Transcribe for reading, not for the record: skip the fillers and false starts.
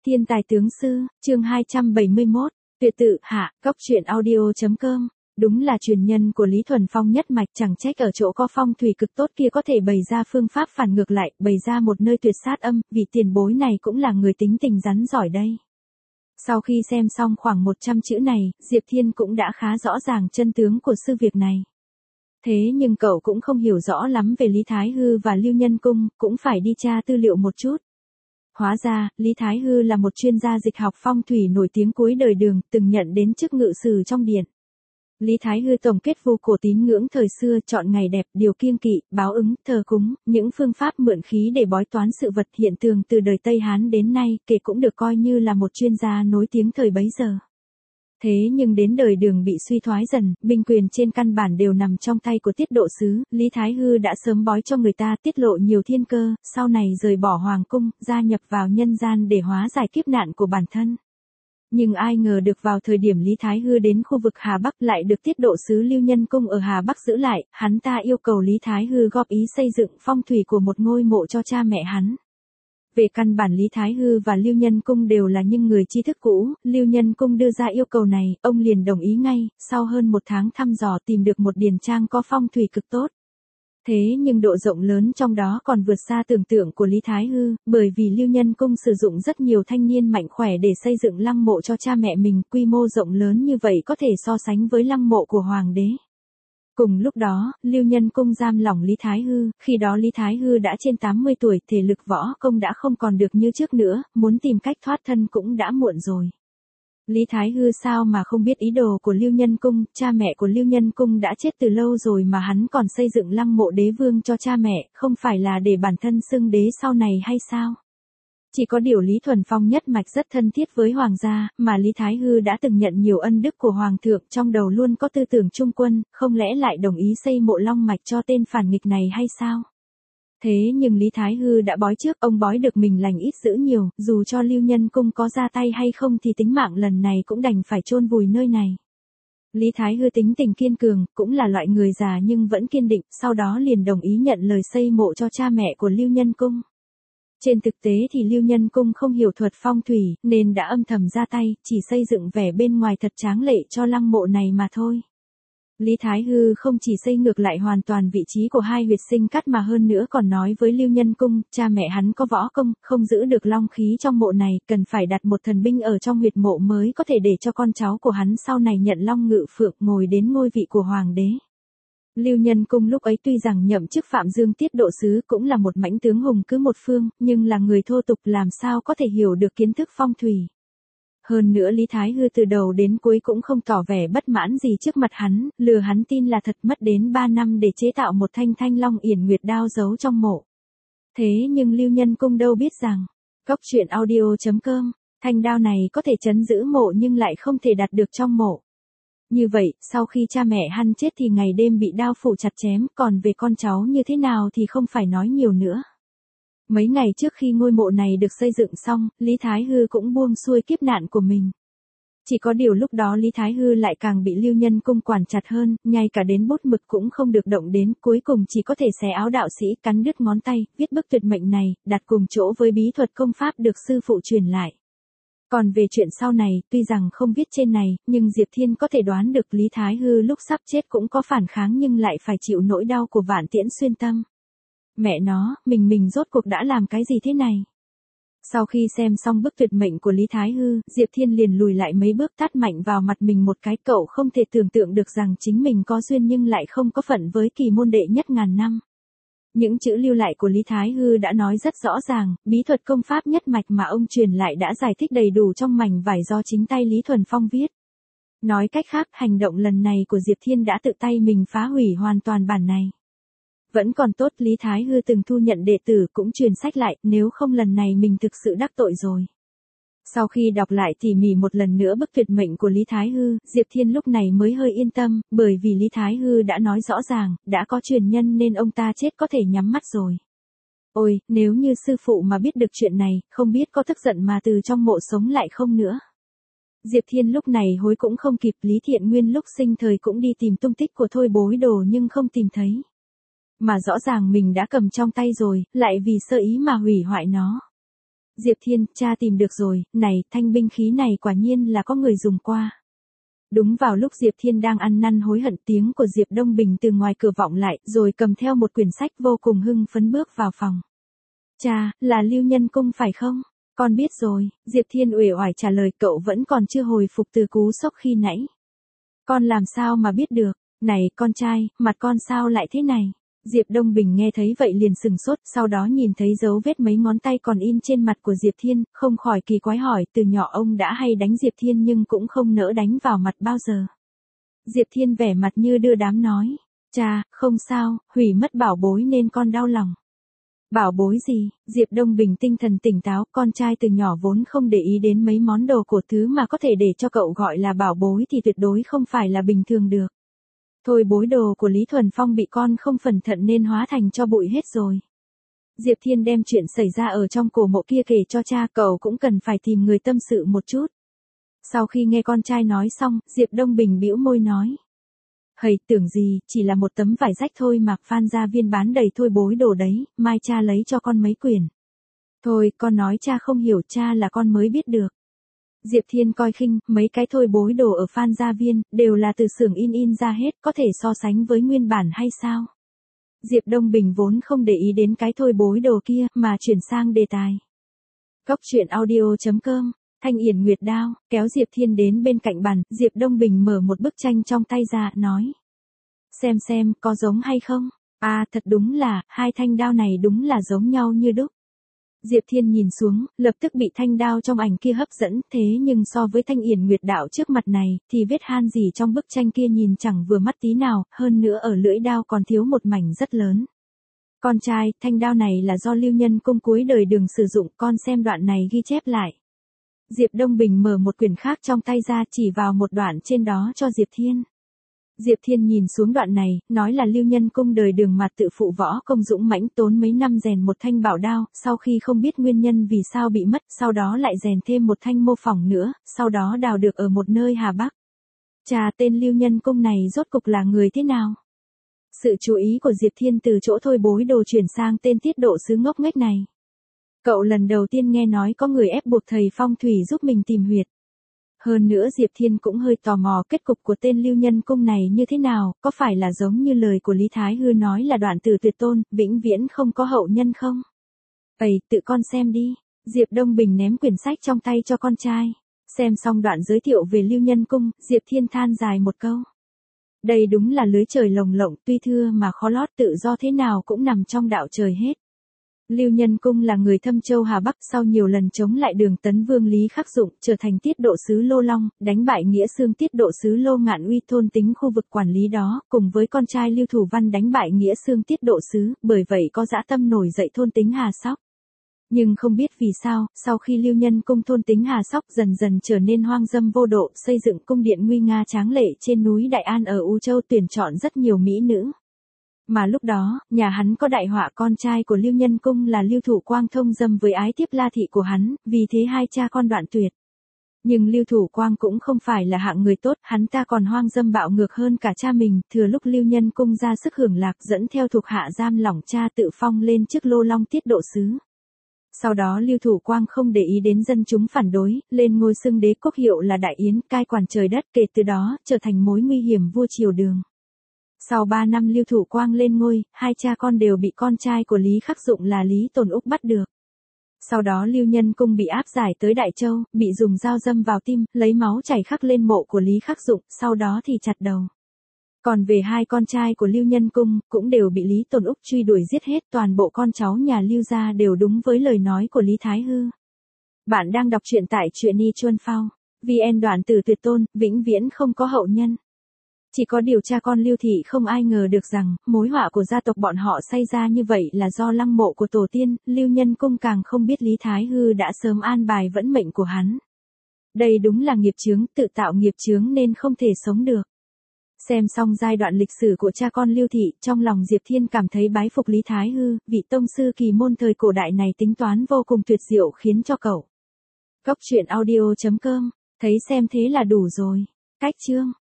Thiên tài tướng sư, chương 271, tuyệt tự hạ, góc truyện audio.com. Đúng là truyền nhân của Lý Thuần Phong nhất mạch, chẳng trách ở chỗ có phong thủy cực tốt kia có thể bày ra phương pháp phản ngược lại, bày ra một nơi tuyệt sát âm, vị tiền bối này cũng là người tính tình rắn giỏi đây. Sau khi xem xong khoảng 100 chữ này, Diệp Thiên cũng đã khá rõ ràng chân tướng của sự việc này. Thế nhưng cậu cũng không hiểu rõ lắm về Lý Thái Hư và Lưu Nhân Cung, cũng phải đi tra tư liệu một chút. Hóa ra, Lý Thái Hư là một chuyên gia dịch học phong thủy nổi tiếng cuối đời Đường, từng nhận đến chức ngự sử trong điện. Lý Thái Hư tổng kết vô cổ tín ngưỡng thời xưa, chọn ngày đẹp, điều kiêng kỵ, báo ứng, thờ cúng, những phương pháp mượn khí để bói toán sự vật hiện tượng từ đời Tây Hán đến nay, kể cũng được coi như là một chuyên gia nổi tiếng thời bấy giờ. Thế nhưng đến đời Đường bị suy thoái dần, binh quyền trên căn bản đều nằm trong tay của Tiết Độ Sứ, Lý Thái Hư đã sớm bói cho người ta tiết lộ nhiều thiên cơ, sau này rời bỏ hoàng cung, gia nhập vào nhân gian để hóa giải kiếp nạn của bản thân. Nhưng ai ngờ được vào thời điểm Lý Thái Hư đến khu vực Hà Bắc lại được Tiết Độ Sứ Lưu Nhân Cung ở Hà Bắc giữ lại, hắn ta yêu cầu Lý Thái Hư góp ý xây dựng phong thủy của một ngôi mộ cho cha mẹ hắn. Về căn bản Lý Thái Hư và Lưu Nhân Cung đều là những người tri thức cũ, Lưu Nhân Cung đưa ra yêu cầu này, ông liền đồng ý ngay, sau hơn một tháng thăm dò tìm được một điền trang có phong thủy cực tốt. Thế nhưng độ rộng lớn trong đó còn vượt xa tưởng tượng của Lý Thái Hư, bởi vì Lưu Nhân Cung sử dụng rất nhiều thanh niên mạnh khỏe để xây dựng lăng mộ cho cha mẹ mình, quy mô rộng lớn như vậy có thể so sánh với lăng mộ của Hoàng đế. Cùng lúc đó, Lưu Nhân Cung giam lỏng Lý Thái Hư, khi đó Lý Thái Hư đã trên 80 tuổi, thể lực võ công đã không còn được như trước nữa, muốn tìm cách thoát thân cũng đã muộn rồi. Lý Thái Hư sao mà không biết ý đồ của Lưu Nhân Cung, cha mẹ của Lưu Nhân Cung đã chết từ lâu rồi mà hắn còn xây dựng lăng mộ đế vương cho cha mẹ, không phải là để bản thân xưng đế sau này hay sao? Chỉ có điều Lý Thuần Phong nhất mạch rất thân thiết với hoàng gia, mà Lý Thái Hư đã từng nhận nhiều ân đức của hoàng thượng, trong đầu luôn có tư tưởng trung quân, không lẽ lại đồng ý xây mộ long mạch cho tên phản nghịch này hay sao? Thế nhưng Lý Thái Hư đã bói trước, ông bói được mình lành ít dữ nhiều, dù cho Lưu Nhân Cung có ra tay hay không thì tính mạng lần này cũng đành phải chôn vùi nơi này. Lý Thái Hư tính tình kiên cường, cũng là loại người già nhưng vẫn kiên định, sau đó liền đồng ý nhận lời xây mộ cho cha mẹ của Lưu Nhân Cung. Trên thực tế thì Lưu Nhân Cung không hiểu thuật phong thủy, nên đã âm thầm ra tay, chỉ xây dựng vẻ bên ngoài thật tráng lệ cho lăng mộ này mà thôi. Lý Thái Hư không chỉ xây ngược lại hoàn toàn vị trí của hai huyệt sinh cắt mà hơn nữa còn nói với Lưu Nhân Cung, cha mẹ hắn có võ công, không giữ được long khí trong mộ này, cần phải đặt một thần binh ở trong huyệt mộ mới có thể để cho con cháu của hắn sau này nhận long ngự phượng ngồi đến ngôi vị của hoàng đế. Lưu Nhân Cung lúc ấy tuy rằng nhậm chức Phạm Dương Tiết Độ Sứ cũng là một mãnh tướng hùng cứ một phương, nhưng là người thô tục làm sao có thể hiểu được kiến thức phong thủy. Hơn nữa Lý Thái Hư từ đầu đến cuối cũng không tỏ vẻ bất mãn gì trước mặt hắn, lừa hắn tin là thật, mất đến 3 năm để chế tạo một thanh long yển nguyệt đao giấu trong mộ. Thế nhưng Lưu Nhân Cung đâu biết rằng, góc truyện audio.com, thanh đao này có thể trấn giữ mộ nhưng lại không thể đặt được trong mộ. Như vậy, sau khi cha mẹ hắn chết thì ngày đêm bị đao phủ chặt chém, còn về con cháu như thế nào thì không phải nói nhiều nữa. Mấy ngày trước khi ngôi mộ này được xây dựng xong, Lý Thái Hư cũng buông xuôi kiếp nạn của mình. Chỉ có điều lúc đó Lý Thái Hư lại càng bị Lưu Nhân Cung quản chặt hơn, ngay cả đến bút mực cũng không được động đến, cuối cùng chỉ có thể xé áo đạo sĩ, cắn đứt ngón tay, viết bức tuyệt mệnh này, đặt cùng chỗ với bí thuật công pháp được sư phụ truyền lại. Còn về chuyện sau này, tuy rằng không viết trên này, nhưng Diệp Thiên có thể đoán được Lý Thái Hư lúc sắp chết cũng có phản kháng nhưng lại phải chịu nỗi đau của vạn tiễn xuyên tâm. Mẹ nó, mình rốt cuộc đã làm cái gì thế này? Sau khi xem xong bức tuyệt mệnh của Lý Thái Hư, Diệp Thiên liền lùi lại mấy bước tát mạnh vào mặt mình một cái, cậu không thể tưởng tượng được rằng chính mình có duyên nhưng lại không có phận với kỳ môn đệ nhất ngàn năm. Những chữ lưu lại của Lý Thái Hư đã nói rất rõ ràng, bí thuật công pháp nhất mạch mà ông truyền lại đã giải thích đầy đủ trong mảnh vải do chính tay Lý Thuần Phong viết. Nói cách khác, hành động lần này của Diệp Thiên đã tự tay mình phá hủy hoàn toàn bản này. Vẫn còn tốt Lý Thái Hư từng thu nhận đệ tử cũng truyền sách lại, nếu không lần này mình thực sự đắc tội rồi. Sau khi đọc lại tỉ mỉ một lần nữa bức tuyệt mệnh của Lý Thái Hư, Diệp Thiên lúc này mới hơi yên tâm, bởi vì Lý Thái Hư đã nói rõ ràng, đã có truyền nhân nên ông ta chết có thể nhắm mắt rồi. Ôi, nếu như sư phụ mà biết được chuyện này, không biết có tức giận mà từ trong mộ sống lại không nữa. Diệp Thiên lúc này hối cũng không kịp, Lý Thiện Nguyên lúc sinh thời cũng đi tìm tung tích của Thôi Bối Đồ nhưng không tìm thấy. Mà rõ ràng mình đã cầm trong tay rồi, lại vì sơ ý mà hủy hoại nó. Diệp Thiên, cha tìm được rồi, này, thanh binh khí này quả nhiên là có người dùng qua. Đúng vào lúc Diệp Thiên đang ăn năn hối hận, tiếng của Diệp Đông Bình từ ngoài cửa vọng lại, rồi cầm theo một quyển sách vô cùng hưng phấn bước vào phòng. Cha, là Lưu Nhân Cung phải không? Con biết rồi, Diệp Thiên uể oải trả lời, cậu vẫn còn chưa hồi phục từ cú sốc khi nãy. Con làm sao mà biết được, này con trai, mặt con sao lại thế này? Diệp Đông Bình nghe thấy vậy liền sừng sốt, sau đó nhìn thấy dấu vết mấy ngón tay còn in trên mặt của Diệp Thiên, không khỏi kỳ quái hỏi, từ nhỏ ông đã hay đánh Diệp Thiên nhưng cũng không nỡ đánh vào mặt bao giờ. Diệp Thiên vẻ mặt như đưa đám nói, cha, không sao, hủy mất bảo bối nên con đau lòng. Bảo bối gì? Diệp Đông Bình tinh thần tỉnh táo, con trai từ nhỏ vốn không để ý đến mấy món đồ cổ thứ mà có thể để cho cậu gọi là bảo bối thì tuyệt đối không phải là bình thường được. Thôi bối đồ của Lý Thuần Phong bị con không cẩn thận nên hóa thành cho bụi hết rồi. Diệp Thiên đem chuyện xảy ra ở trong cổ mộ kia kể cho cha, cậu cũng cần phải tìm người tâm sự một chút. Sau khi nghe con trai nói xong, Diệp Đông Bình bĩu môi nói. Hầy, tưởng gì, chỉ là một tấm vải rách thôi mà Phan gia viên bán đầy thôi bối đồ đấy, mai cha lấy cho con mấy quyển. Thôi, con nói cha không hiểu, cha là con mới biết được. Diệp Thiên coi khinh, mấy cái thôi bối đồ ở Phan gia viên, đều là từ xưởng in ra hết, có thể so sánh với nguyên bản hay sao? Diệp Đông Bình vốn không để ý đến cái thôi bối đồ kia, mà chuyển sang đề tài. Cóc truyện audio.com, Thanh Yển Nguyệt Đao, kéo Diệp Thiên đến bên cạnh bàn, Diệp Đông Bình mở một bức tranh trong tay ra, nói. Xem, có giống hay không? À, thật đúng là, hai thanh đao này đúng là giống nhau như đúc. Diệp Thiên nhìn xuống, lập tức bị thanh đao trong ảnh kia hấp dẫn, thế nhưng so với Thanh Yển Nguyệt Đạo trước mặt này, thì vết han gì trong bức tranh kia nhìn chẳng vừa mắt tí nào, hơn nữa ở lưỡi đao còn thiếu một mảnh rất lớn. Con trai, thanh đao này là do Lưu Nhân Cung cuối đời Đường sử dụng, con xem đoạn này ghi chép lại. Diệp Đông Bình mở một quyển khác trong tay ra, chỉ vào một đoạn trên đó cho Diệp Thiên. Diệp Thiên nhìn xuống đoạn này, nói là Lưu Nhân Cung đời Đường mặt tự phụ võ công dũng mãnh, tốn mấy năm rèn một thanh bảo đao, sau khi không biết nguyên nhân vì sao bị mất, sau đó lại rèn thêm một thanh mô phỏng nữa, sau đó đào được ở một nơi Hà Bắc. Chà, tên Lưu Nhân Cung này rốt cục là người thế nào? Sự chú ý của Diệp Thiên từ chỗ thôi bối đồ chuyển sang tên Tiết Độ Sứ ngốc nghếch này. Cậu lần đầu tiên nghe nói có người ép buộc thầy phong thủy giúp mình tìm huyệt. Hơn nữa Diệp Thiên cũng hơi tò mò kết cục của tên Lưu Nhân Cung này như thế nào, có phải là giống như lời của Lý Thái Hư nói là đoạn tử tuyệt tôn, vĩnh viễn không có hậu nhân không? Ây, tự con xem đi. Diệp Đông Bình ném quyển sách trong tay cho con trai. Xem xong đoạn giới thiệu về Lưu Nhân Cung, Diệp Thiên than dài một câu. Đây đúng là lưới trời lồng lộng, tuy thưa mà khó lót, tự do thế nào cũng nằm trong đạo trời hết. Lưu Nhân Cung là người Thâm Châu Hà Bắc, sau nhiều lần chống lại Đường Tấn Vương Lý Khắc Dụng, trở thành Tiết Độ Sứ Lô Long, đánh bại Nghĩa Xương Tiết Độ Sứ Lô Ngạn Uy thôn tính khu vực quản lý đó, cùng với con trai Lưu Thủ Văn đánh bại Nghĩa Xương Tiết Độ Sứ, bởi vậy có dã tâm nổi dậy thôn tính Hà Sóc. Nhưng không biết vì sao, sau khi Lưu Nhân Cung thôn tính Hà Sóc dần dần trở nên hoang dâm vô độ, xây dựng cung điện nguy nga tráng lệ trên núi Đại An ở U Châu, tuyển chọn rất nhiều mỹ nữ. Mà lúc đó, nhà hắn có đại họa, con trai của Lưu Nhân Cung là Lưu Thủ Quang thông dâm với ái tiếp La thị của hắn, vì thế hai cha con đoạn tuyệt. Nhưng Lưu Thủ Quang cũng không phải là hạng người tốt, hắn ta còn hoang dâm bạo ngược hơn cả cha mình, thừa lúc Lưu Nhân Cung ra sức hưởng lạc dẫn theo thuộc hạ giam lỏng cha tự phong lên chức Lô Long Tiết Độ Sứ. Sau đó Lưu Thủ Quang không để ý đến dân chúng phản đối, lên ngôi xưng đế, quốc hiệu là Đại Yến, cai quản trời đất, kể từ đó, trở thành mối nguy hiểm vua triều Đường. Sau 3 năm Lưu Thủ Quang lên ngôi, hai cha con đều bị con trai của Lý Khắc Dụng là Lý Tồn Úc bắt được. Sau đó Lưu Nhân Cung bị áp giải tới Đại Châu, bị dùng dao đâm vào tim, lấy máu chảy khắc lên mộ của Lý Khắc Dụng, sau đó thì chặt đầu. Còn về hai con trai của Lưu Nhân Cung, cũng đều bị Lý Tồn Úc truy đuổi giết hết, toàn bộ con cháu nhà Lưu gia đều đúng với lời nói của Lý Thái Hư. Bạn đang đọc truyện tại truyện y chuan phao. VN đoạn tử tuyệt tôn, vĩnh viễn không có hậu nhân. Chỉ có điều cha con Lưu thị không ai ngờ được rằng, mối họa của gia tộc bọn họ xảy ra như vậy là do lăng mộ của tổ tiên, Lưu Nhân Cung càng không biết Lý Thái Hư đã sớm an bài vận mệnh của hắn. Đây đúng là nghiệp chướng, tự tạo nghiệp chướng nên không thể sống được. Xem xong giai đoạn lịch sử của cha con Lưu thị, trong lòng Diệp Thiên cảm thấy bái phục Lý Thái Hư, vị tông sư kỳ môn thời cổ đại này tính toán vô cùng tuyệt diệu khiến cho cậu. Cóc truyện audio.com, thấy xem thế là đủ rồi. Cách chương